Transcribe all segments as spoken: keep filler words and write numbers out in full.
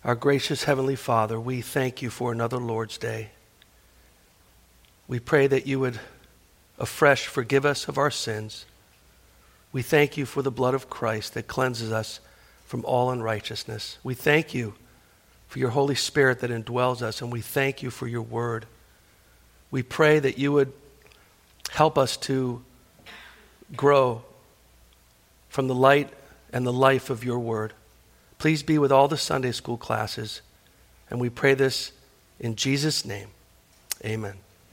Our gracious Heavenly Father, we thank you for another Lord's Day. We pray that you would afresh forgive us of our sins. We thank you for the blood of Christ that cleanses us from all unrighteousness. We thank you for your Holy Spirit that indwells us, and we thank you for your word. We pray that you would help us to grow from the light and the life of your word. Please be with all the Sunday school classes, and we pray this in Jesus' name. Amen.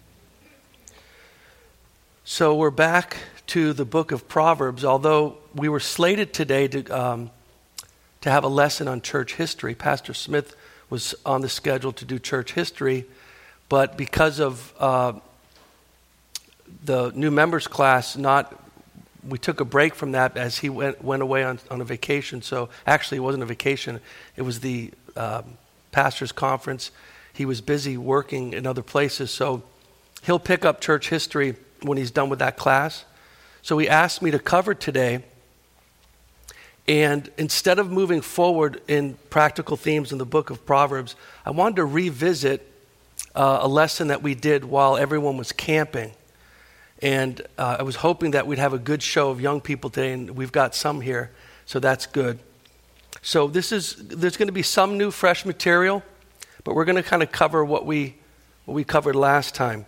So we're back to the book of Proverbs. Although we were slated today to um, to have a lesson on church history, Pastor Smith was on the schedule to do church history, but because of uh, the new members class, not we took a break from that as he went went away on, on a vacation. So actually, it wasn't a vacation; it was the um, pastors' conference. He was busy working in other places, so he'll pick up church history when he's done with that class. So he asked me to cover today, and instead of moving forward in practical themes in the book of Proverbs, I wanted to revisit uh, a lesson that we did while everyone was camping. And uh, I was hoping that we'd have a good show of young people today, and we've got some here, so that's good. So this is there's going to be some new, fresh material, but we're going to kind of cover what we what we covered last time.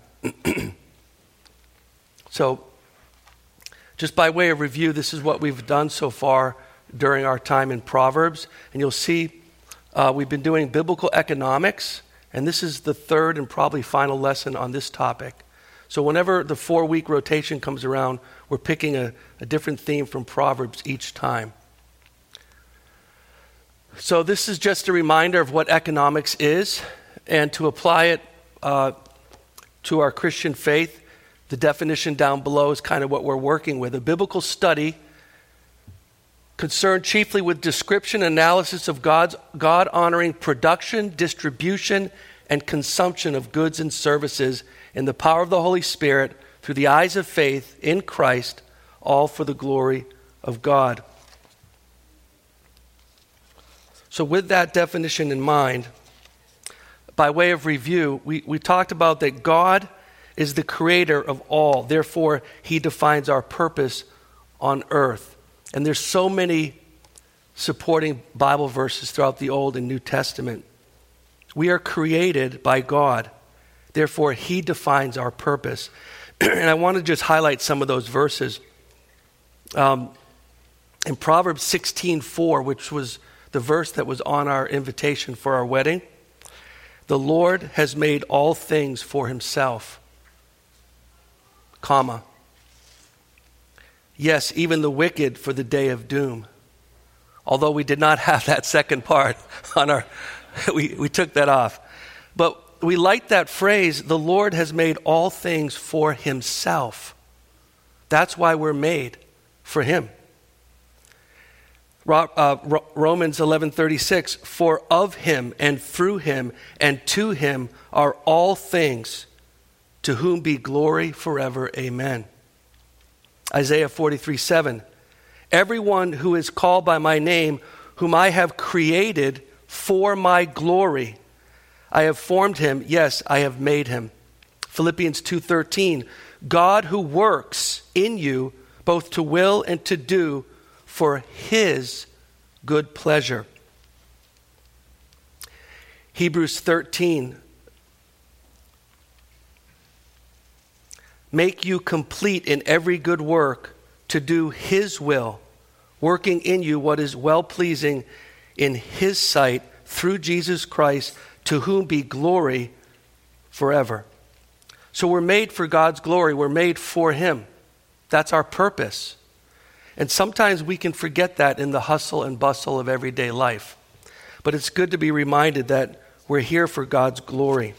So, just by way of review, this is what we've done so far during our time in Proverbs. And you'll see uh, we've been doing biblical economics, and this is the third and probably final lesson on this topic. So whenever the four-week rotation comes around, we're picking a, a different theme from Proverbs each time. So this is just a reminder of what economics is, and to apply it uh, to our Christian faith. The definition down below is kind of what we're working with. A biblical study concerned chiefly with description and analysis of God's God-honoring production, distribution, and consumption of goods and services in the power of the Holy Spirit through the eyes of faith in Christ, all for the glory of God. So with that definition in mind, by way of review, we, we talked about that God is the creator of all. Therefore, he defines our purpose on earth. And there's so many supporting Bible verses throughout the Old and New Testament. We are created by God. Therefore, he defines our purpose. And I want to just highlight some of those verses. Um, in Proverbs sixteen four, which was the verse that was on our invitation for our wedding, the Lord has made all things for himself. Comma. Yes, even the wicked for the day of doom. Although we did not have that second part on our, we, we took that off. But we like that phrase, the Lord has made all things for himself. That's why we're made, for him. Uh, Romans eleven thirty-six, for of him and through him and to him are all things, to whom be glory forever. Amen. Isaiah forty-three seven. Everyone who is called by my name, whom I have created for my glory, I have formed him. Yes, I have made him. Philippians two thirteen. God who works in you both to will and to do for his good pleasure. Hebrews thirteen. Make you complete in every good work to do his will, working in you what is well-pleasing in his sight through Jesus Christ, to whom be glory forever. So we're made for God's glory. We're made for him. That's our purpose. And sometimes we can forget that in the hustle and bustle of everyday life. But it's good to be reminded that we're here for God's glory.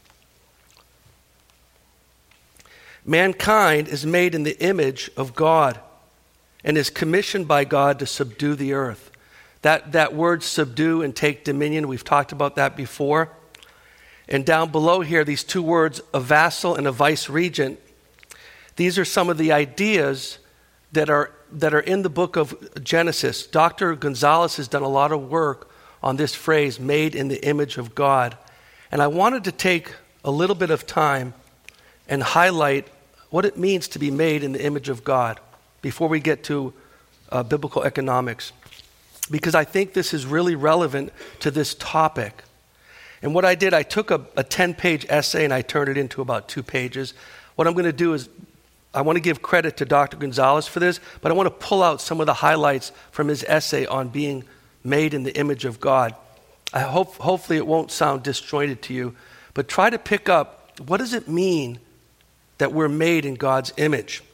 Mankind is made in the image of God and is commissioned by God to subdue the earth. That, that word subdue and take dominion, we've talked about that before. And down below here, these two words, a vassal and a vice-regent, these are some of the ideas that are that are in the book of Genesis. Doctor Gonzalez has done a lot of work on this phrase, made in the image of God. And I wanted to take a little bit of time and highlight what it means to be made in the image of God before we get to uh, biblical economics, because I think this is really relevant to this topic. And what I did, I took a, a ten-page essay and I turned it into about two pages. What I'm going to do is, I want to give credit to Doctor Gonzalez for this, but I want to pull out some of the highlights from his essay on being made in the image of God. I hope, hopefully it won't sound disjointed to you, but try to pick up, what does it mean that we're made in God's image?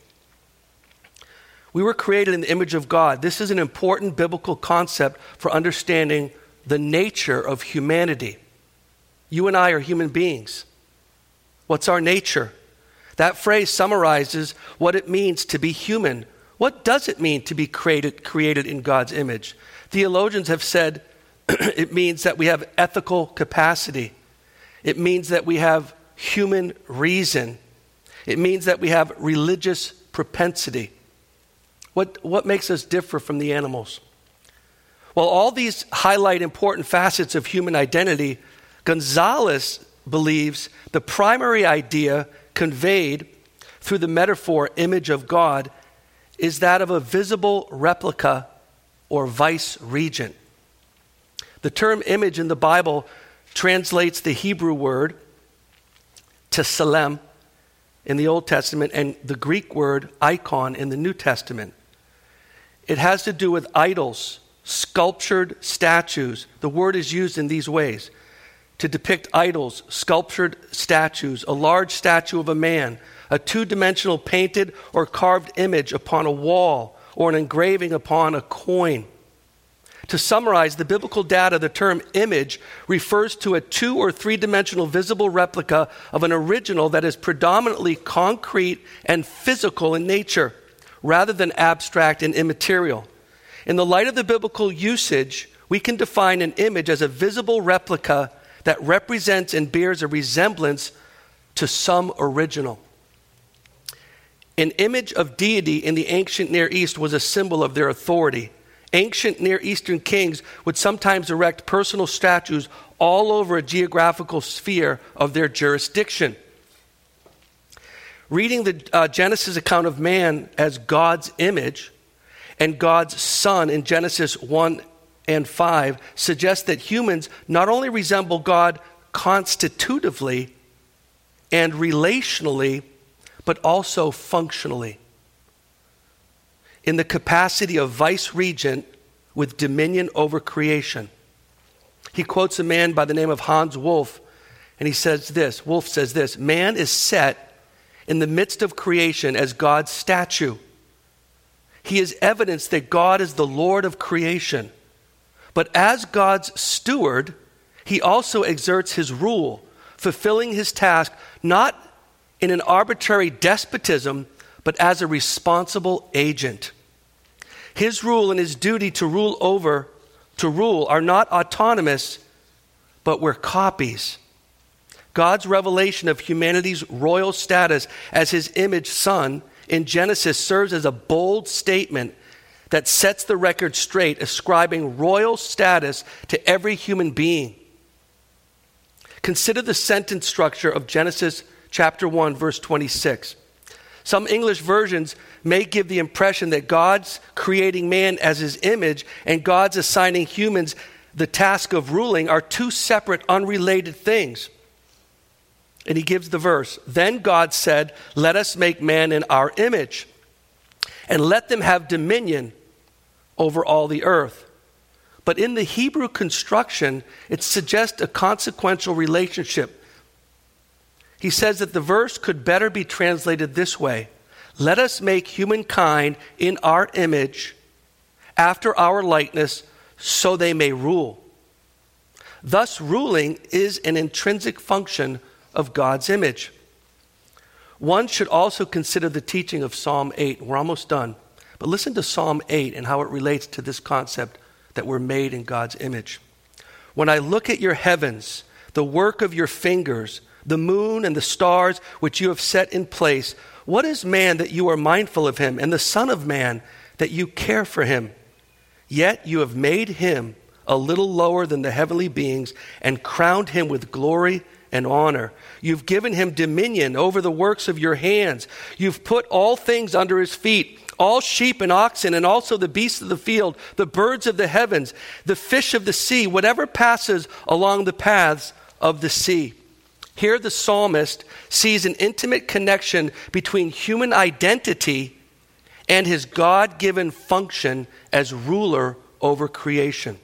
We were created in the image of God. This is an important biblical concept for understanding the nature of humanity. You and I are human beings. What's our nature? That phrase summarizes what it means to be human. What does it mean to be created, created in God's image? Theologians have said it means that we have ethical capacity. It means that we have human reason. It means that we have religious propensity. What, what makes us differ from the animals? Well, all these highlight important facets of human identity. Gonzalez believes the primary idea conveyed through the metaphor image of God is that of a visible replica or vice regent. The term image in the Bible translates the Hebrew word tselem in the Old Testament and the Greek word icon in the New Testament. It has to do with idols, sculptured statues. The word is used in these ways: to depict idols, sculptured statues, a large statue of a man, a two-dimensional painted or carved image upon a wall, or an engraving upon a coin. To summarize the biblical data, the term image refers to a two- or three-dimensional visible replica of an original that is predominantly concrete and physical in nature, rather than abstract and immaterial. In the light of the biblical usage, we can define an image as a visible replica that represents and bears a resemblance to some original. An image of deity in the ancient Near East was a symbol of their authority. Ancient Near Eastern kings would sometimes erect personal statues all over a geographical sphere of their jurisdiction. Reading the uh, Genesis account of man as God's image and God's son in Genesis one and five suggests that humans not only resemble God constitutively and relationally, but also functionally, in the capacity of vice regent with dominion over creation. He quotes a man by the name of Hans Wolff, and he says this, Wolff says this: man is set in the midst of creation as God's statue. He is evidence that God is the Lord of creation. But as God's steward, he also exerts his rule, fulfilling his task not in an arbitrary despotism, but as a responsible agent. His rule and his duty to rule over, to rule are not autonomous, but we're copies. God's revelation of humanity's royal status as his image son in Genesis serves as a bold statement that sets the record straight, ascribing royal status to every human being. Consider the sentence structure of Genesis chapter one, verse twenty-six. Some English versions may give the impression that God's creating man as his image and God's assigning humans the task of ruling are two separate, unrelated things. And he gives the verse: then God said, let us make man in our image, and let them have dominion over all the earth. But in the Hebrew construction, it suggests a consequential relationship. He says that the verse could better be translated this way: let us make humankind in our image, after our likeness, so they may rule. Thus, ruling is an intrinsic function of God's image. One should also consider the teaching of Psalm eight. We're almost done. But listen to Psalm eight and how it relates to this concept that we're made in God's image. When I look at your heavens, the work of your fingers, the moon and the stars which you have set in place, what is man that you are mindful of him, and the son of man that you care for him? Yet you have made him a little lower than the heavenly beings and crowned him with glory and honor. You've given him dominion over the works of your hands. You've put all things under his feet, all sheep and oxen, and also the beasts of the field, the birds of the heavens, the fish of the sea, whatever passes along the paths of the sea. Here the psalmist sees an intimate connection between human identity and his God-given function as ruler over creation.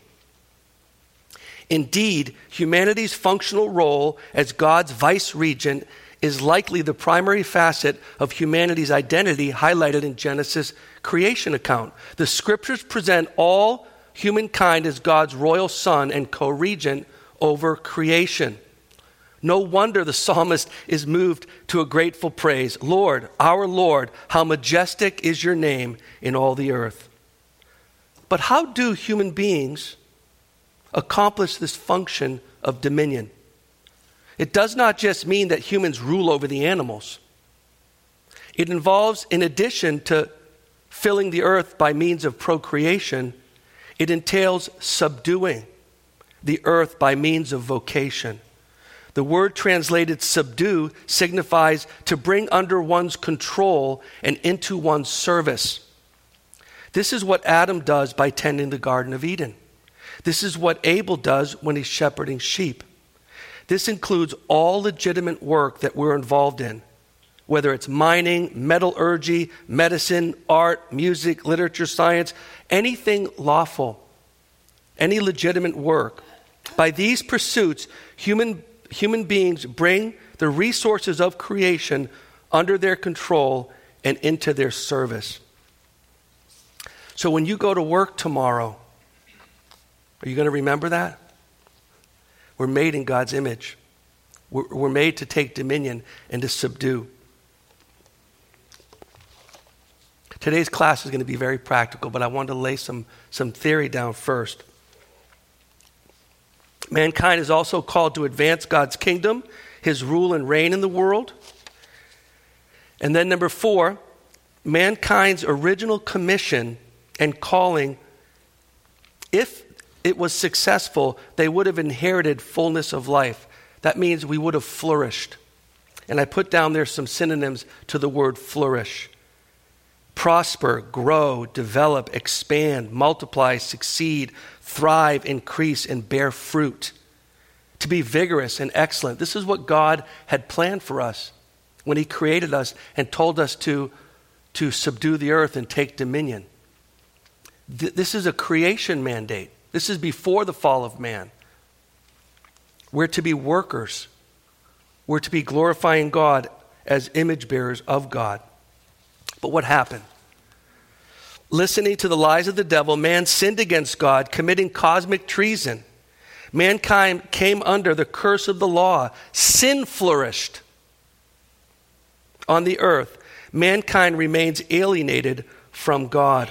Indeed, humanity's functional role as God's vice-regent is likely the primary facet of humanity's identity highlighted in Genesis' creation account. The scriptures present all humankind as God's royal son and co-regent over creation. No wonder the psalmist is moved to a grateful praise. Lord, our Lord, how majestic is your name in all the earth. But how do human beings accomplish this function of dominion? It does not just mean that humans rule over the animals. It involves, in addition to filling the earth by means of procreation, it entails subduing the earth by means of vocation. The word translated subdue signifies to bring under one's control and into one's service. This is what Adam does by tending the Garden of Eden. This is what Abel does when he's shepherding sheep. This includes all legitimate work that we're involved in, whether it's mining, metallurgy, medicine, art, music, literature, science, anything lawful, any legitimate work. By these pursuits, human, human beings bring the resources of creation under their control and into their service. So when you go to work tomorrow, are you going to remember that? We're made in God's image. We're, we're made to take dominion and to subdue. Today's class is going to be very practical, but I want to lay some, some theory down first. Mankind is also called to advance God's kingdom, his rule and reign in the world. And then number four, mankind's original commission and calling, if it was successful, they would have inherited fullness of life. That means we would have flourished. And I put down there some synonyms to the word flourish. Prosper, grow, develop, expand, multiply, succeed, thrive, increase, and bear fruit. To be vigorous and excellent. This is what God had planned for us when he created us and told us to, to subdue the earth and take dominion. Th- this is a creation mandate. This is before the fall of man. We're to be workers. We're to be glorifying God as image bearers of God. But what happened? Listening to the lies of the devil, man sinned against God, committing cosmic treason. Mankind came under the curse of the law. Sin flourished on the earth. Mankind remains alienated from God.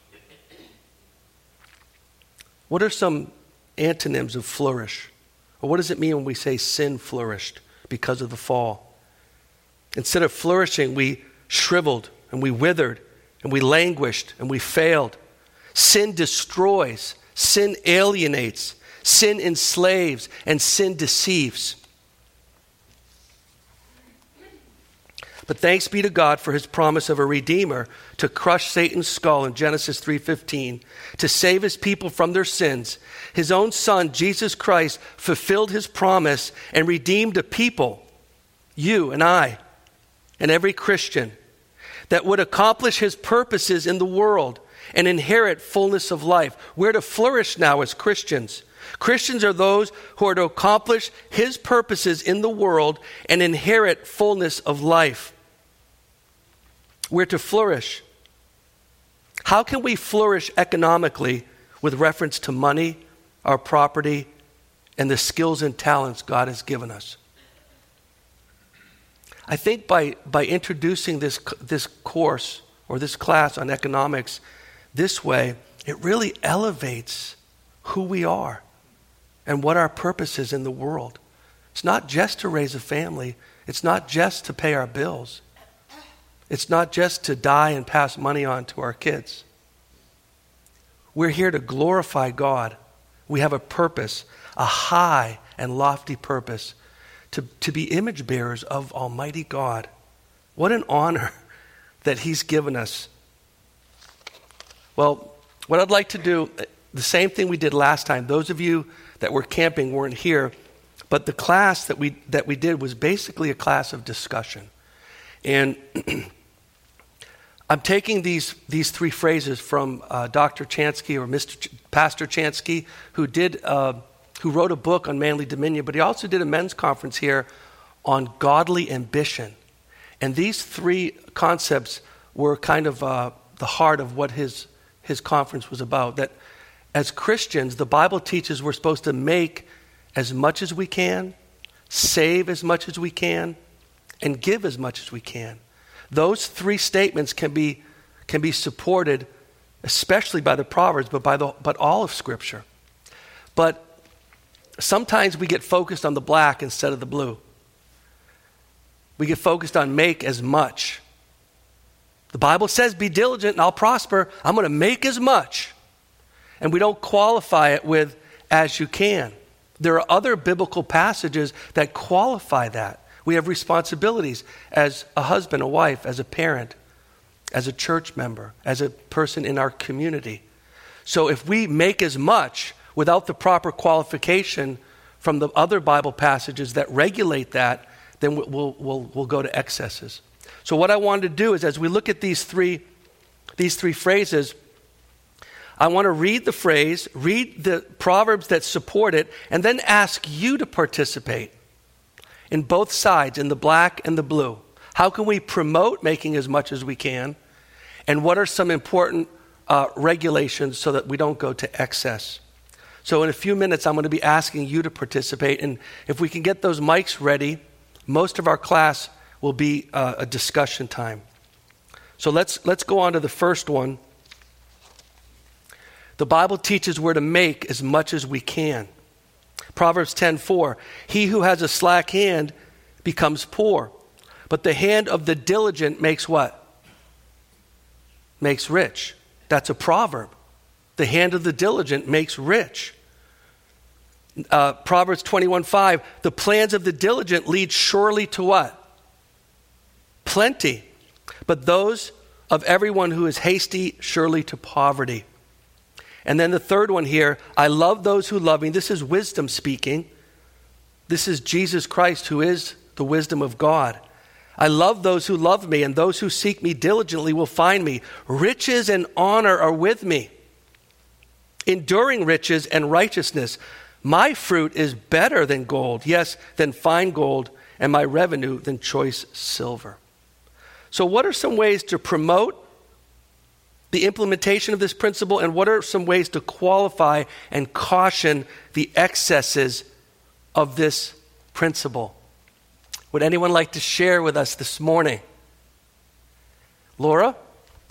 What are some antonyms of flourish? Or what does it mean when we say sin flourished because of the fall? Instead of flourishing, we shriveled and we withered and we languished and we failed. Sin destroys, sin alienates, sin enslaves, and sin deceives. But thanks be to God for his promise of a Redeemer to crush Satan's skull in Genesis three fifteen, to save his people from their sins. His own son, Jesus Christ, fulfilled his promise and redeemed a people, you and I, and every Christian, that would accomplish his purposes in the world and inherit fullness of life. We're to flourish now as Christians. Christians are those who are to accomplish his purposes in the world and inherit fullness of life. We're to flourish. How can we flourish economically with reference to money, our property, and the skills and talents God has given us? I think by, by introducing this, this course or this class on economics this way, it really elevates who we are and what our purpose is in the world. It's not just to raise a family. It's not just to pay our bills. It's not just to die and pass money on to our kids. We're here to glorify God We have a purpose, a high and lofty purpose, to, to be image bearers of Almighty God. What an honor that he's given us. Well, what I'd like to do, the same thing we did last time. Those of you that were camping weren't here, but the class that we that we did was basically a class of discussion. And I'm taking these these three phrases from uh, Doctor Chansky or Mister Ch- Pastor Chansky, who did uh, who wrote a book on manly dominion, but he also did a men's conference here on godly ambition. And these three concepts were kind of uh, the heart of what his his conference was about. That as Christians, the Bible teaches we're supposed to make as much as we can, save as much as we can, and give as much as we can. Those three statements can be can be supported, especially by the Proverbs, but by the but all of Scripture. But sometimes we get focused on the black instead of the blue. We get focused on make as much. The Bible says, be diligent and I'll prosper. I'm going to make as much. And we don't qualify it with as you can. There are other biblical passages that qualify that. We have responsibilities as a husband, a wife, as a parent, as a church member, as a person in our community. So if we make as much without the proper qualification from the other Bible passages that regulate that, then we'll, we'll, we'll go to excesses. So what I wanted to do is, as we look at these three, these three phrases, I want to read the phrase, read the Proverbs that support it, and then ask you to participate in both sides, in the black and the blue. How can we promote making as much as we can? And what are some important uh, regulations so that we don't go to excess? So in a few minutes, I'm going to be asking you to participate. And if we can get those mics ready, most of our class will be uh, a discussion time. So let's let's go on to the first one. The Bible teaches we're to make as much as we can. Proverbs ten four, he who has a slack hand becomes poor, but the hand of the diligent makes what? Makes rich. That's a proverb. The hand of the diligent makes rich. Uh, Proverbs twenty-one five, the plans of the diligent lead surely to what? Plenty. But those of everyone who is hasty, surely to poverty. And then the third one here, I love those who love me. This is wisdom speaking. This is Jesus Christ, who is the wisdom of God. I love those who love me, and those who seek me diligently will find me. Riches and honor are with me, enduring riches and righteousness. My fruit is better than gold, yes, than fine gold, and my revenue than choice silver. So what are some ways to promote the implementation of this principle, and what are some ways to qualify and caution the excesses of this principle? Would anyone like to share with us this morning? Laura?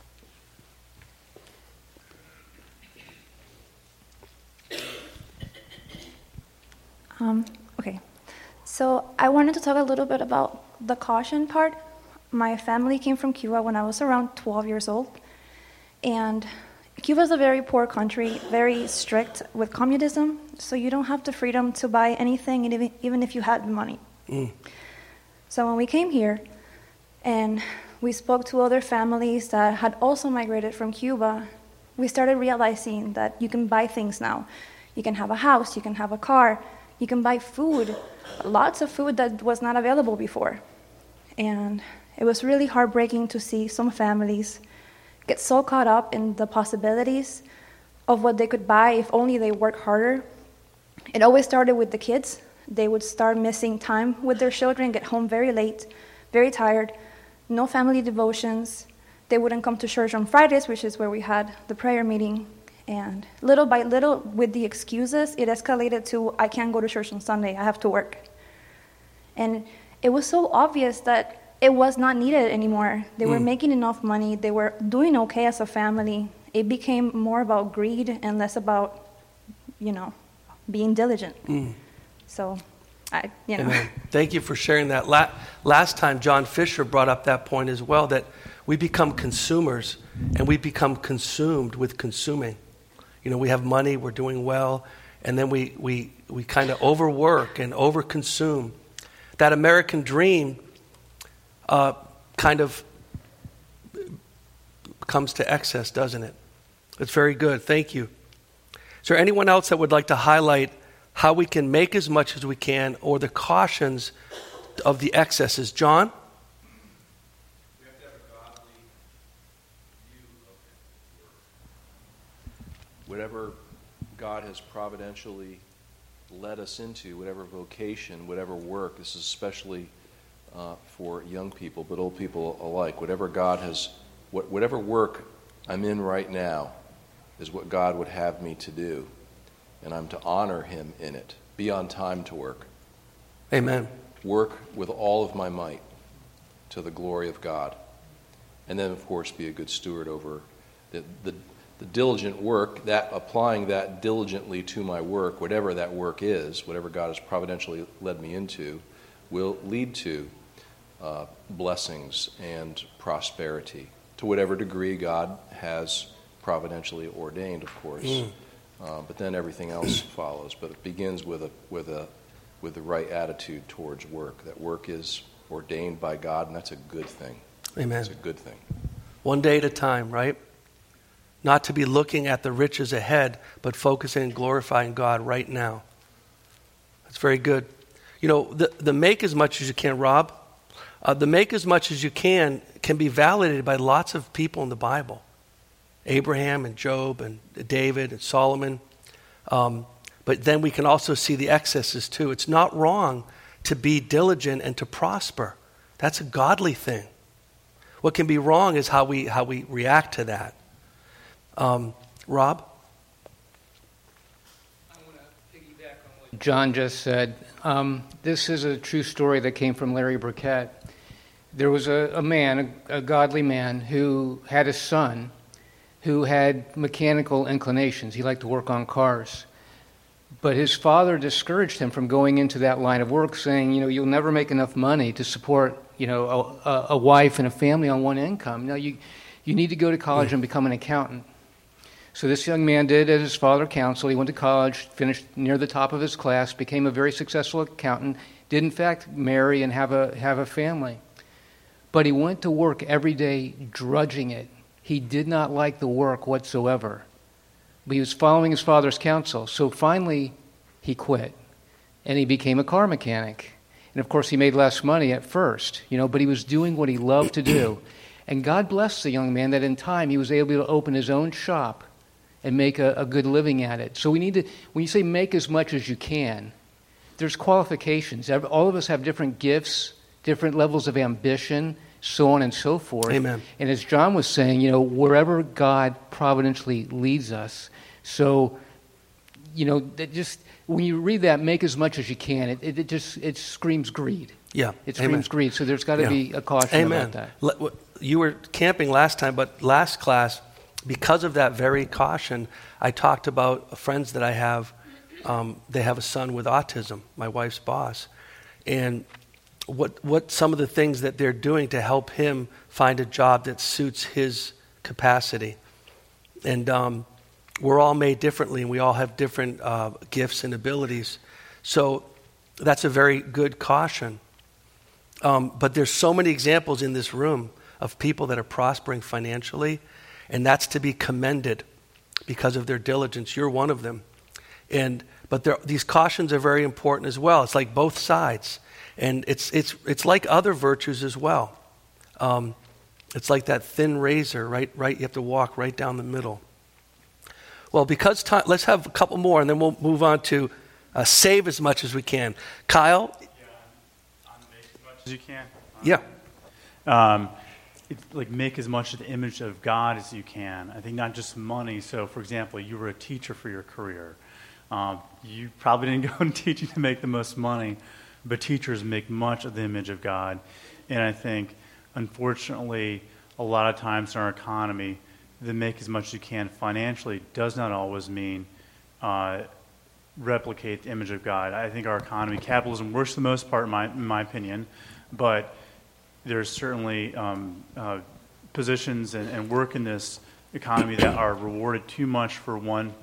Um, okay, so I wanted to talk a little bit about the caution part. My family came from Cuba when I was around twelve years old. And Cuba is a very poor country, very strict with communism, so you don't have the freedom to buy anything, even, even if you had the money. Mm. So when we came here, and we spoke to other families that had also migrated from Cuba, we started realizing that you can buy things now. You can have a house, you can have a car, you can buy food, lots of food that was not available before. And it was really heartbreaking to see some families get so caught up in the possibilities of what they could buy if only they work harder. It always started with the kids. They would start missing time with their children, get home very late, very tired, no family devotions. They wouldn't come to church on Fridays, which is where we had the prayer meeting. And little by little, with the excuses, it escalated to, I can't go to church on Sunday, I have to work. And it was so obvious that it was not needed anymore. They mm. were making enough money. They were doing okay as a family. It became more about greed and less about, you know, being diligent. Mm. So, I, you know. Amen. Thank you for sharing that. La- last time, John Fisher brought up that point as well, that we become consumers and we become consumed with consuming. You know, we have money, we're doing well, and then we, we, we kind of overwork and overconsume. That American dream uh, kind of comes to excess, doesn't it? It's very good. Thank you. Is there anyone else that would like to highlight how we can make as much as we can, or the cautions of the excesses? John? We have to have a godly view of work. Whatever God has providentially led us into, whatever vocation, whatever work, this is especially uh, for young people, but old people alike, whatever God has, what, whatever work I'm in right now is what God would have me to do. And I'm to honor him in it. Be on time to work. Amen. Work with all of my might to the glory of God. And then, of course, be a good steward over the, the, the diligent work, that applying that diligently to my work, whatever that work is, whatever God has providentially led me into, will lead to uh, blessings and prosperity to whatever degree God has providentially ordained, of course. Mm. Uh, but then everything else follows. But it begins with a with a with the right attitude towards work. That work is ordained by God, and that's a good thing. Amen. It's a good thing. One day at a time, right? Not to be looking at the riches ahead, but focusing and glorifying God right now. That's very good. You know, the, the make as much as you can, Rob, uh, the make as much as you can can be validated by lots of people in the Bible. Abraham and Job and David and Solomon. Um, but then we can also see the excesses too. It's not wrong to be diligent and to prosper. That's a godly thing. What can be wrong is how we how we react to that. Um, Rob? I want to piggyback on what John just said. Um, this is a true story that came from Larry Burkett. There was a, a man, a, a godly man, who had a son who had mechanical inclinations. He liked to work on cars. But his father discouraged him from going into that line of work, saying, you know, you'll never make enough money to support, you know, a, a wife and a family on one income. No, you, you need to go to college and become an accountant. So this young man did as his father counseled. He went to college, finished near the top of his class, became a very successful accountant, did in fact marry and have a have a family. But he went to work every day drudging it. He did not like the work whatsoever. But he was following his father's counsel. So finally, he quit. And he became a car mechanic. And of course, he made less money at first, you know, but he was doing what he loved to do. And God blessed the young man that in time he was able to open his own shop and make a, a good living at it. So we need to, when you say make as much as you can, there's qualifications. All of us have different gifts, different levels of ambition, so on and so forth. Amen. And as John was saying, you know, wherever God providentially leads us. So, you know, that just when you read that, make as much as you can, it, it, it just it screams greed. Yeah. It screams Amen. greed. So there's got to yeah. be a caution Amen. about that. You were camping last time, but last class, because of that very caution, I talked about friends that I have. Um, they have a son with autism, my wife's boss. And what what some of the things that they're doing to help him find a job that suits his capacity. And um, we're all made differently, and we all have different uh, gifts and abilities. So that's a very good caution. Um, but there's so many examples in this room of people that are prospering financially, and that's to be commended because of their diligence. You're one of them. And but there, these cautions are very important as well. It's like both sides. And it's it's it's like other virtues as well. Um, it's like that thin razor, right? Right, you have to walk right down the middle. Well, because time, let's have a couple more, and then we'll move on to uh, save as much as we can. Kyle? Yeah, on, on make as much as you can. Yeah. Um, it's like make as much of the image of God as you can. I think not just money. So, for example, you were a teacher for your career. Um, you probably didn't go into teaching to make the most money, but teachers make much of the image of God. And I think, unfortunately, a lot of times in our economy, the make as much as you can financially does not always mean uh, replicate the image of God. I think our economy, capitalism works for the most part, in my, in my opinion, but there's certainly um, uh, positions and, and work in this economy that are rewarded too much for one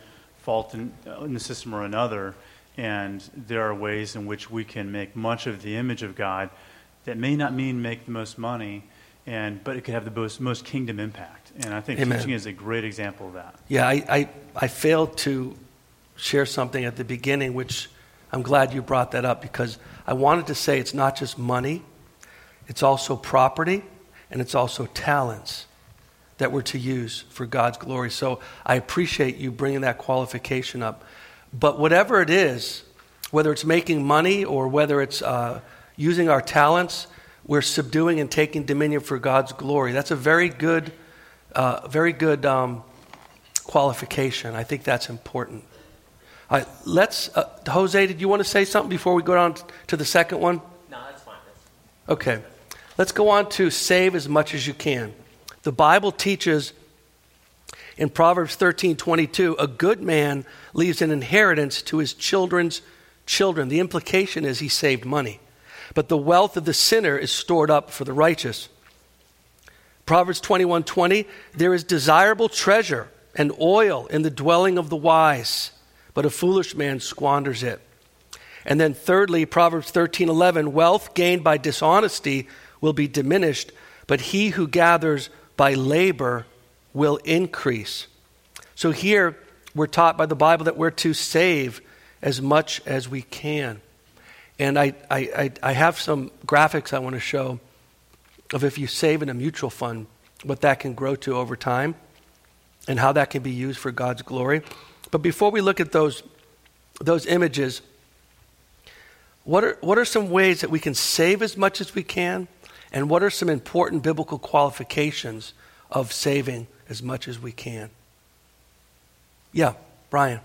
fault in, in the system or another, and there are ways in which we can make much of the image of God that may not mean make the most money, and but it could have the most, most kingdom impact. And I think Amen. teaching is a great example of that. Yeah, I, I, I failed to share something at the beginning, which I'm glad you brought that up, because I wanted to say it's not just money, it's also property, and it's also talents that we're to use for God's glory. So I appreciate you bringing that qualification up. But whatever it is, whether it's making money or whether it's uh, using our talents, we're subduing and taking dominion for God's glory. That's a very good, uh, very good um, qualification. I think that's important. All right, let's, uh, Jose, did you want to say something before we go on to the second one? No, that's fine. That's Okay. Let's go on to save as much as you can. The Bible teaches in Proverbs thirteen twenty-two, a good man leaves an inheritance to his children's children. The implication is he saved money. But the wealth of the sinner is stored up for the righteous. Proverbs twenty-one twenty, there is desirable treasure and oil in the dwelling of the wise, but a foolish man squanders it. And then thirdly, Proverbs thirteen eleven, wealth gained by dishonesty will be diminished, but he who gathers by labor will increase. So here we're taught by the Bible that we're to save as much as we can. And I, I, I, I have some graphics I want to show of if you save in a mutual fund, what that can grow to over time and how that can be used for God's glory. But before we look at those, those images, what are, what are some ways that we can save as much as we can? And what are some important biblical qualifications of saving as much as we can? Yeah, Brian.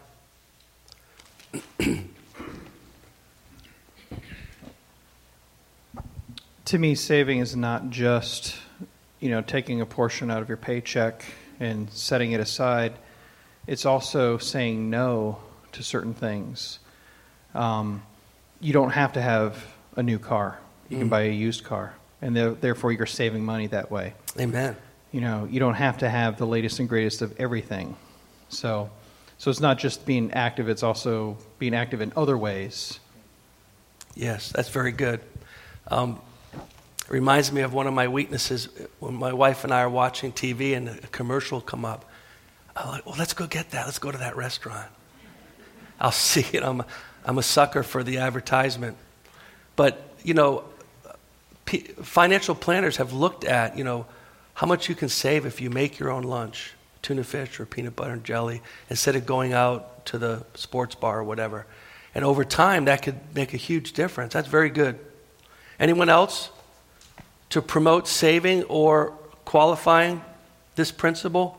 To me, saving is not just, you know, taking a portion out of your paycheck and setting it aside. It's also saying no to certain things. Um, you don't have to have a new car. You can mm. buy a used car, and therefore you're saving money that way. Amen. You know, you don't have to have the latest and greatest of everything. So, so it's not just being active, it's also being active in other ways. Yes, that's very good. Um, it reminds me of one of my weaknesses when my wife and I are watching T V and a commercial will come up. I'm like, well, let's go get that. Let's go to that restaurant. I'll see it. I'm a, I'm a sucker for the advertisement. But, you know, p- financial planners have looked at, you know, how much you can save if you make your own lunch, tuna fish or peanut butter and jelly, instead of going out to the sports bar or whatever. And over time, that could make a huge difference. That's very good. Anyone else to promote saving or qualifying this principle?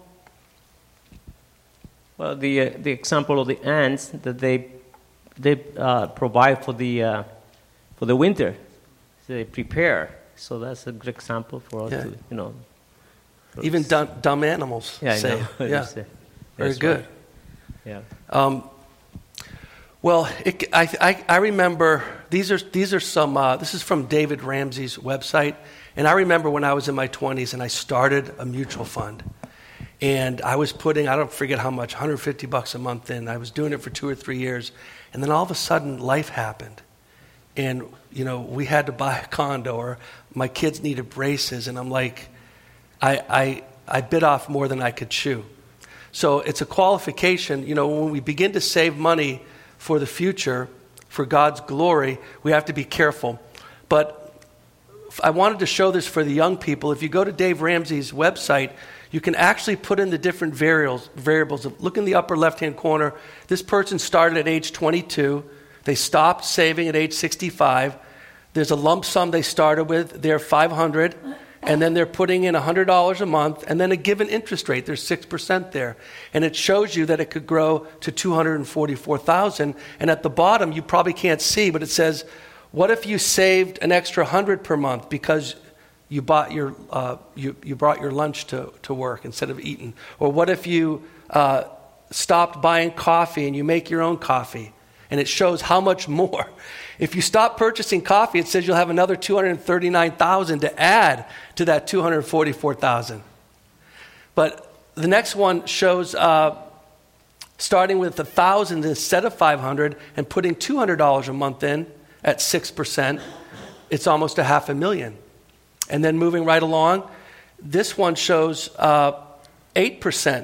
Well, the uh, the example of the ants that they they uh, provide for the uh, for the winter, so they prepare. So that's a good example for us Yeah. to, you know. Even dumb, dumb animals Yeah, I save. know. Yeah, That's very good. right. Yeah. Um, well, it, I, I, I remember these are these are some. Uh, this is from David Ramsey's website, and I remember when I was in my twenties and I started a mutual fund, and I was putting I don't forget how much one hundred fifty bucks a month in. I was doing it for two or three years, and then all of a sudden life happened, and you know we had to buy a condo, or my kids needed braces, and I'm like, I I, I bit off more than I could chew. So it's a qualification. You know, when we begin to save money for the future, for God's glory, we have to be careful. But I wanted to show this for the young people. If you go to Dave Ramsey's website, you can actually put in the different variables. variables. Look in the upper left-hand corner. This person started at age twenty-two. They stopped saving at age sixty-five. There's a lump sum they started with. They're five hundred dollars. And then they're putting in one hundred dollars a month, and then a given interest rate. There's six percent there. And it shows you that it could grow to two hundred forty-four thousand dollars. And at the bottom, you probably can't see, but it says, what if you saved an extra one hundred dollars per month because you bought your uh, you, you brought your lunch to, to work instead of eating? Or what if you uh, stopped buying coffee and you make your own coffee? And it shows how much more. If you stop purchasing coffee, it says you'll have another two hundred thirty-nine thousand dollars to add to that two hundred forty-four thousand dollars. But the next one shows uh, starting with one thousand dollars instead of five hundred dollars and putting two hundred dollars a month in at six percent, it's almost a half a million. And then moving right along, this one shows uh, eight percent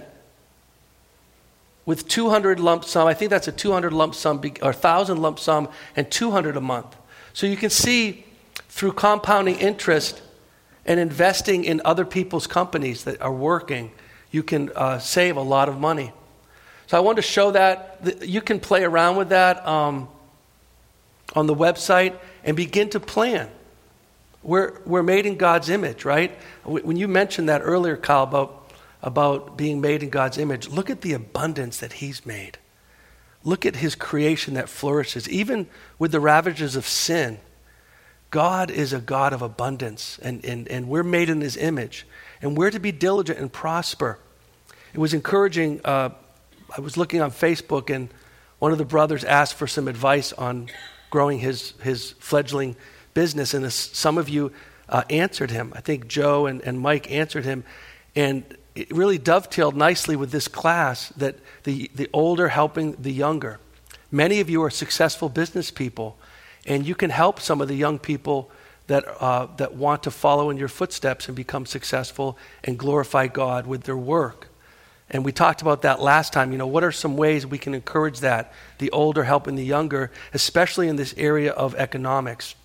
with two hundred lump sum. I think that's a two hundred lump sum or one thousand lump sum and two hundred a month. So you can see through compounding interest and investing in other people's companies that are working, you can uh, save a lot of money. So I wanted to show that. You can play around with that um, on the website and begin to plan. We're, we're made in God's image, right? When you mentioned that earlier, Kyle, about, about being made in God's image, look at the abundance that he's made. Look at his creation that flourishes. Even with the ravages of sin, God is a God of abundance, and, and, and we're made in his image. And we're to be diligent and prosper. It was encouraging. Uh, I was looking on Facebook, and one of the brothers asked for some advice on growing his, his fledgling business, and this, some of you uh, answered him. I think Joe and, and Mike answered him, and it really dovetailed nicely with this class, that the, the older helping the younger. Many of you are successful business people, and you can help some of the young people that uh, that want to follow in your footsteps and become successful and glorify God with their work. And we talked about that last time. You know, what are some ways we can encourage that? The older helping the younger, especially in this area of economics.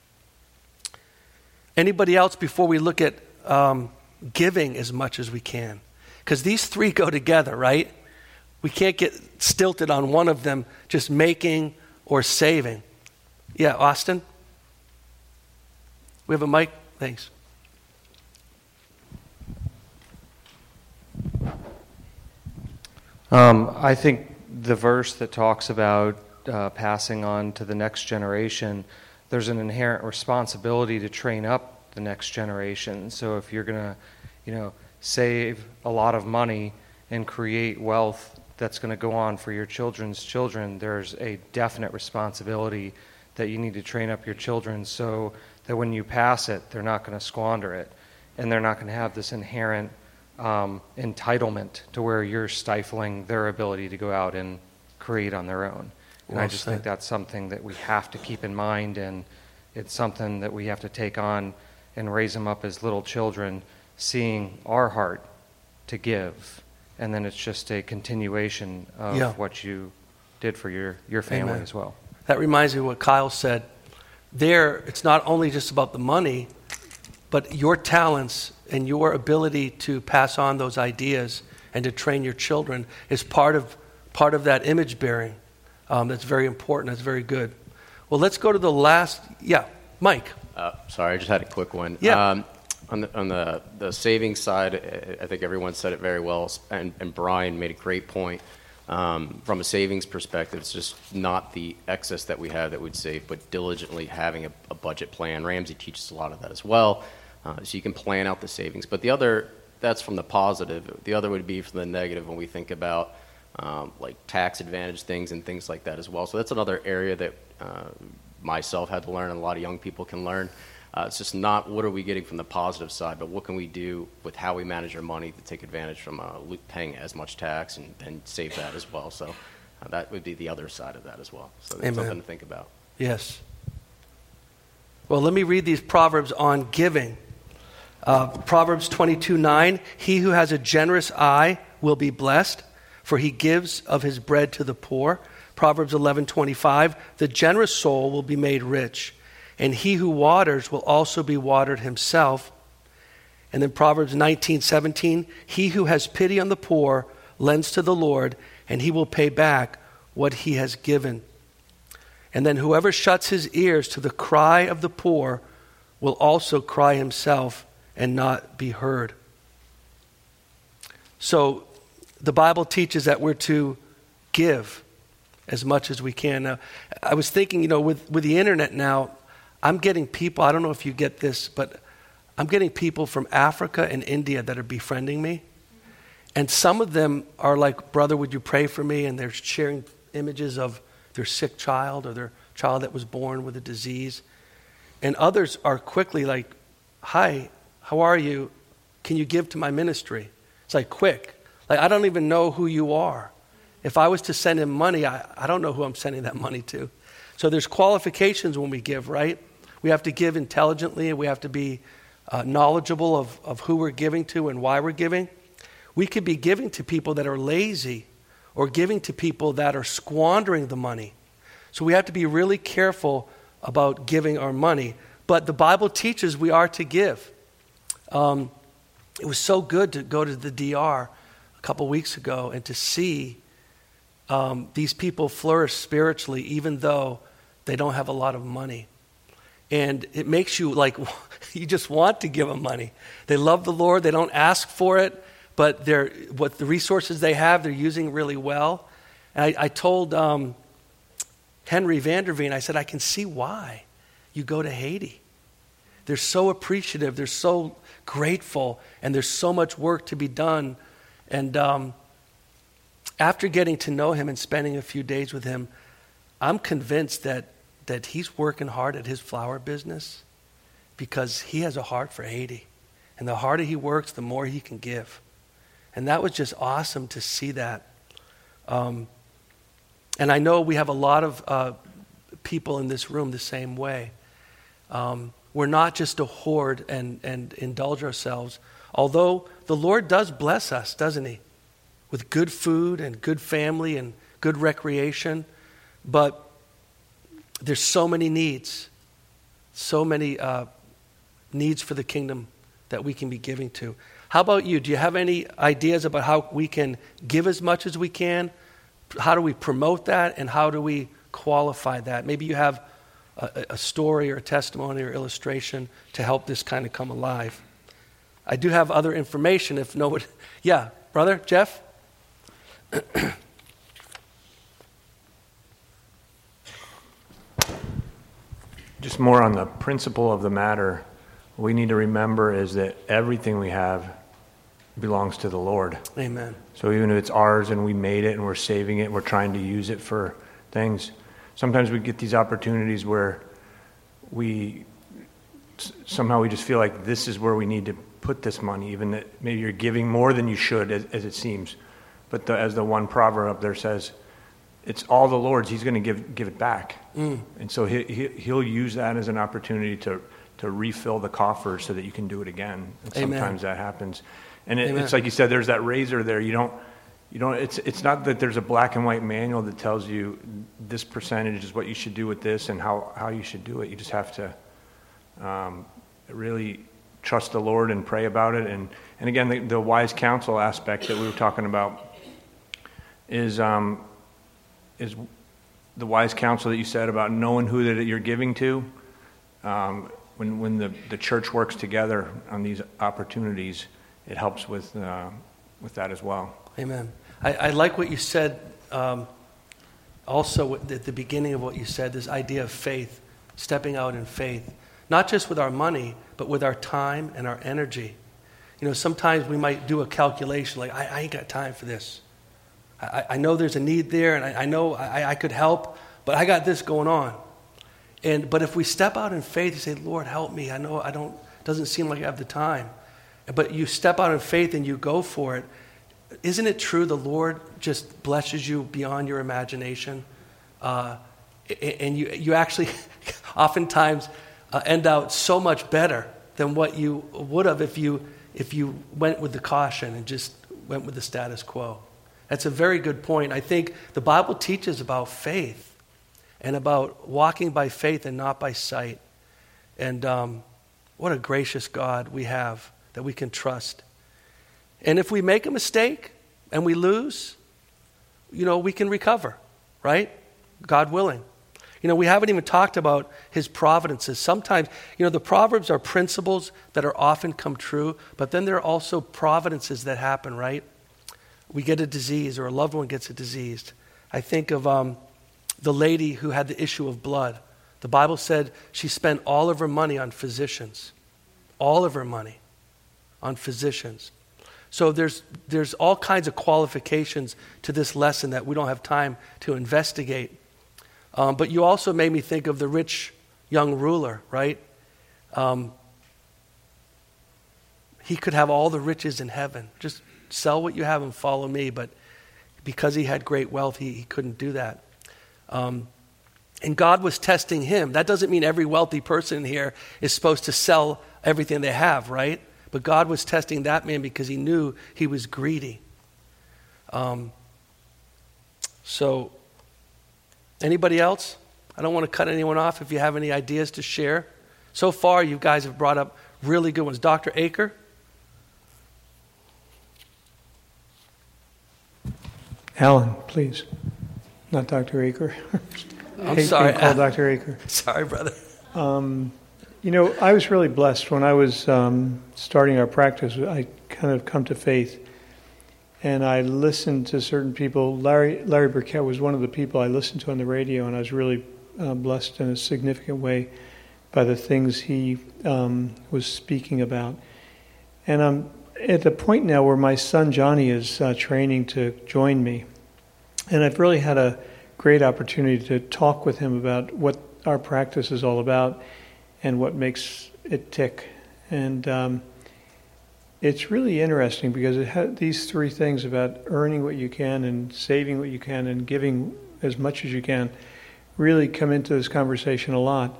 Anybody else before we look at um, giving as much as we can? Because these three go together, right? We can't get stilted on one of them, just making or saving. Yeah, Austin? We have a mic? Thanks. Um, I think the verse that talks about uh, passing on to the next generation, there's an inherent responsibility to train up the next generation. So if you're going to, you know, save a lot of money and create wealth that's going to go on for your children's children, there's a definite responsibility that you need to train up your children so that when you pass it, they're not going to squander it, and they're not going to have this inherent um, entitlement to where you're stifling their ability to go out and create on their own. And Well I just said. think that's something that we have to keep in mind, and it's something that we have to take on and raise them up as little children, seeing our heart to give, and then it's just a continuation of Yeah. what you did for your, your family Amen. as well. That reminds me of what Kyle said. There, it's not only just about the money, but your talents and your ability to pass on those ideas and to train your children is part of part of that image bearing. Um, that's very important. That's very good. Well, let's go to the last. Yeah, Mike. Uh, sorry, I just had a quick one. Yeah. Um, on the on the, the savings side, I- I think everyone said it very well, and, and Brian made a great point. Um, from a savings perspective, it's just not the excess that we have that we'd save, but diligently having a, a budget plan. Ramsey teaches a lot of that as well, uh, so you can plan out the savings. But the other, that's from the positive. The other would be from the negative when we think about um, like tax advantage things and things like that as well. So that's another area that uh, myself had to learn, and a lot of young people can learn. Uh, it's just not what are we getting from the positive side, but what can we do with how we manage our money to take advantage from uh, lo- paying as much tax and, and save that as well. So uh, that would be the other side of that as well. So that's Amen. something to think about. Yes. Well, let me read these Proverbs on giving. Uh, Proverbs twenty-two nine, he who has a generous eye will be blessed, for he gives of his bread to the poor. Proverbs eleven twenty-five, the generous soul will be made rich, and he who waters will also be watered himself. And then Proverbs nineteen seventeen, he who has pity on the poor lends to the Lord, and he will pay back what he has given. And then whoever shuts his ears to the cry of the poor will also cry himself and not be heard. So the Bible teaches that we're to give as much as we can. Now, I was thinking, you know, with, with the internet now, I'm getting people, I don't know if you get this, but I'm getting people from Africa and India that are befriending me. And some of them are like, brother, would you pray for me? And they're sharing images of their sick child or their child that was born with a disease. And others are quickly like, hi, how are you? Can you give to my ministry? It's like quick. Like, I don't even know who you are. If I was to send him money, I, I don't know who I'm sending that money to. So there's qualifications when we give, right? We have to give intelligently, and we have to be uh, knowledgeable of, of who we're giving to and why we're giving. We could be giving to people that are lazy or giving to people that are squandering the money. So we have to be really careful about giving our money. But the Bible teaches we are to give. Um, it was so good to go to the D R a couple weeks ago and to see um, these people flourish spiritually even though they don't have a lot of money. And it makes you like, you just want to give them money. They love the Lord. They don't ask for it, but they're, what the resources they have, they're using really well. And I, I told um, Henry Vanderveen, I said, I can see why you go to Haiti. They're so appreciative. They're so grateful. And there's so much work to be done. And um, after getting to know him and spending a few days with him, I'm convinced that that he's working hard at his flower business because he has a heart for Haiti. And the harder he works, the more he can give. And that was just awesome to see that. Um, and I know we have a lot of uh, people in this room the same way. Um, we're not just to hoard and, and indulge ourselves, although the Lord does bless us, doesn't he? With good food and good family and good recreation. But there's so many needs, so many uh, needs for the kingdom that we can be giving to. How about you? Do you have any ideas about how we can give as much as we can? How do we promote that, and how do we qualify that? Maybe you have a, a story or a testimony or illustration to help this kind of come alive. I do have other information if no one... Yeah, brother, Jeff? Just more on the principle of the matter, what we need to remember is that everything we have belongs to the Lord. Amen. So even if it's ours and we made it and we're saving it, we're trying to use it for things, sometimes we get these opportunities where we somehow we just feel like this is where we need to put this money, even that maybe you're giving more than you should, as, as it seems. But the, as the one proverb up there says, it's all the Lord's. He's going to give give it back. Mm. And so he, he, he'll use that as an opportunity to, to refill the coffers so that you can do it again. And Amen. Sometimes that happens. And it, it's like you said, there's that razor there. You don't, you don't, it's, it's not that there's a black and white manual that tells you this percentage is what you should do with this and how, how you should do it. You just have to um, really trust the Lord and pray about it. And, and again, the, the wise counsel aspect that we were talking about is... Um, is the wise counsel that you said about knowing who that you're giving to. Um, when when the, the church works together on these opportunities, it helps with uh, with that as well. Amen. I, I like what you said um, also at the beginning of what you said, this idea of faith, stepping out in faith, not just with our money, but with our time and our energy. You know, sometimes we might do a calculation like, I, I ain't got time for this. I, I know there's a need there, and I, I know I, I could help, but I got this going on. And but if we step out in faith and say, Lord, help me. I know I don't, doesn't seem like I have the time. But you step out in faith and you go for it. Isn't it true the Lord just blesses you beyond your imagination? Uh, and you, you actually oftentimes uh, end out so much better than what you would have if you, if you went with the caution and just went with the status quo. That's a very good point. I think the Bible teaches about faith and about walking by faith and not by sight. And um, what a gracious God we have that we can trust. And if we make a mistake and we lose, you know, we can recover, right? God willing. You know, we haven't even talked about his providences. Sometimes, you know, the Proverbs are principles that are often come true, but then there are also providences that happen, right? We get a disease or a loved one gets a disease. I think of um, the lady who had the issue of blood. The Bible said she spent all of her money on physicians. All of her money on physicians. So there's there's all kinds of qualifications to this lesson that we don't have time to investigate. Um, but you also made me think of the rich young ruler, right? Um, he could have all the riches in heaven. Just sell what you have and follow me. But because he had great wealth, he, he couldn't do that. Um, and God was testing him. That doesn't mean every wealthy person here is supposed to sell everything they have, right? But God was testing that man because he knew he was greedy. Um, so, anybody else? I don't want to cut anyone off if you have any ideas to share. So far, you guys have brought up really good ones. Doctor Aker? Alan, please. Not Doctor Aker. I'm sorry. Call Doctor Aker. Sorry, brother. Um, you know, I was really blessed when I was um, starting our practice. I kind of come to faith, and I listened to certain people. Larry Larry Burkett was one of the people I listened to on the radio, and I was really uh, blessed in a significant way by the things he um, was speaking about. And I'm at the point now where my son Johnny is uh, training to join me, and I've really had a great opportunity to talk with him about what our practice is all about and what makes it tick. And um, it's really interesting because it ha- these three things about earning what you can and saving what you can and giving as much as you can really come into this conversation a lot.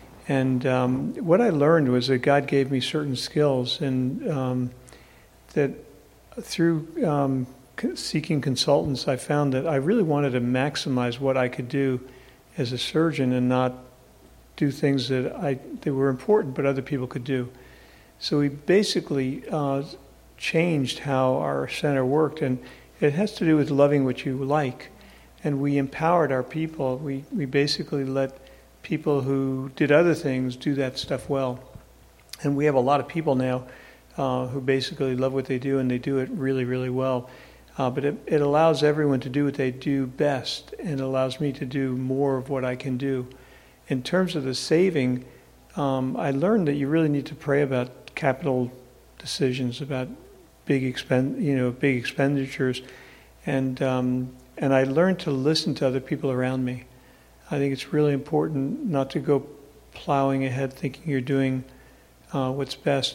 And um, what I learned was that God gave me certain skills, and um, that through um, seeking consultants, I found that I really wanted to maximize what I could do as a surgeon and not do things that I that were important but other people could do. So we basically uh, changed how our center worked, and it has to do with loving what you like. And we empowered our people. We we basically let people who did other things do that stuff well. And we have a lot of people now uh, who basically love what they do, and they do it really, really well. Uh, but it, it allows everyone to do what they do best, and it allows me to do more of what I can do. In terms of the saving, um, I learned that you really need to pray about capital decisions, about big expend, you know, big expenditures, and um, and I learned to listen to other people around me. I think it's really important not to go plowing ahead thinking you're doing uh, what's best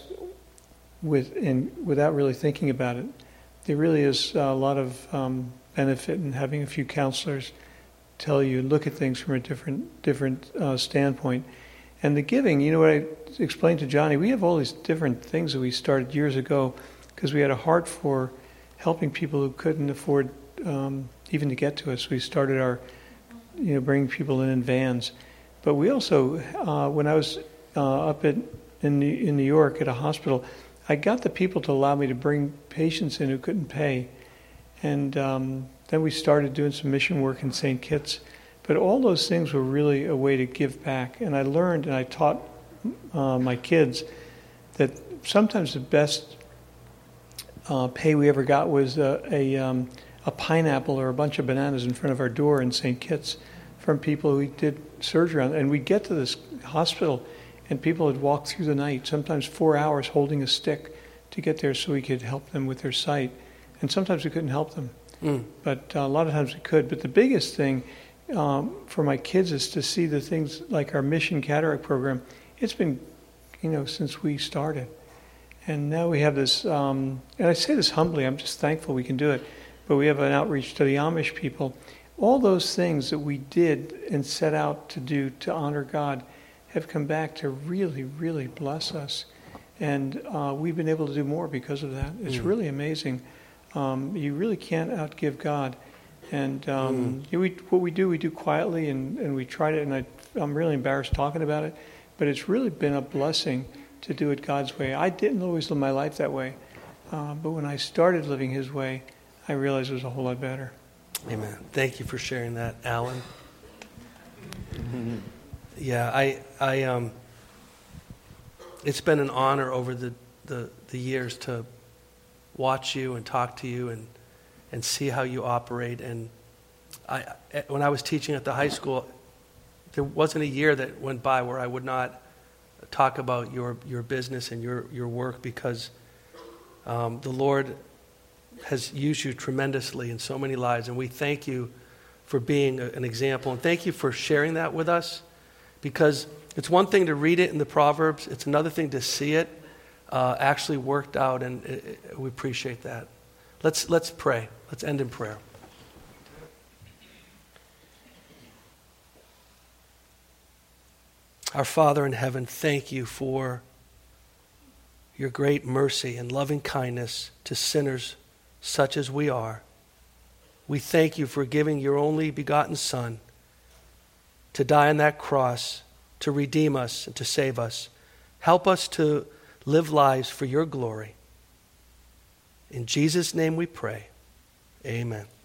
with in, without really thinking about it. There really is a lot of um, benefit in having a few counselors tell you, look at things from a different different uh, standpoint. And the giving, you know what I explained to Johnny, we have all these different things that we started years ago because we had a heart for helping people who couldn't afford um, even to get to us. We started our, you know, bringing people in in vans. But we also, uh, when I was uh, up at, in, New, in New York at a hospital, I got the people to allow me to bring patients in who couldn't pay. And um, then we started doing some mission work in Saint Kitts. But all those things were really a way to give back. And I learned and I taught uh, my kids that sometimes the best uh, pay we ever got was a, a, um, a pineapple or a bunch of bananas in front of our door in Saint Kitts from people who did surgery on. And we'd get to this hospital and people would walk through the night, sometimes four hours holding a stick to get there so we could help them with their sight. And sometimes we couldn't help them. Mm. But uh, a lot of times we could. But the biggest thing um, for my kids is to see the things like our Mission Cataract program. It's been, you know, since we started. And now we have this, um, and I say this humbly, I'm just thankful we can do it. But we have an outreach to the Amish people. All those things that we did and set out to do to honor God have come back to really, really bless us. And uh, we've been able to do more because of that. It's mm. really amazing. Um, you really can't outgive God. And um, mm. we, what we do, we do quietly, and, and we tried it, and I, I'm really embarrassed talking about it. But it's really been a blessing to do it God's way. I didn't always live my life that way. Uh, but when I started living His way, I realized it was a whole lot better. Amen. Thank you for sharing that, Alan. Mm-hmm. Yeah, I, I, um, it's been an honor over the, the, the years to watch you and talk to you and, and see how you operate. And I, when I was teaching at the high school, there wasn't a year that went by where I would not talk about your, your business and your, your work, because um, the Lord has used you tremendously in so many lives, and we thank you for being a, an example, and thank you for sharing that with us, because it's one thing to read it in the Proverbs, it's another thing to see it uh, actually worked out, and it, it, we appreciate that. Let's let's pray. Let's end in prayer. Our Father in heaven, thank you for your great mercy and loving kindness to sinners such as we are. We thank you for giving your only begotten Son to die on that cross, to redeem us and to save us. Help us to live lives for your glory. In Jesus' name we pray. Amen.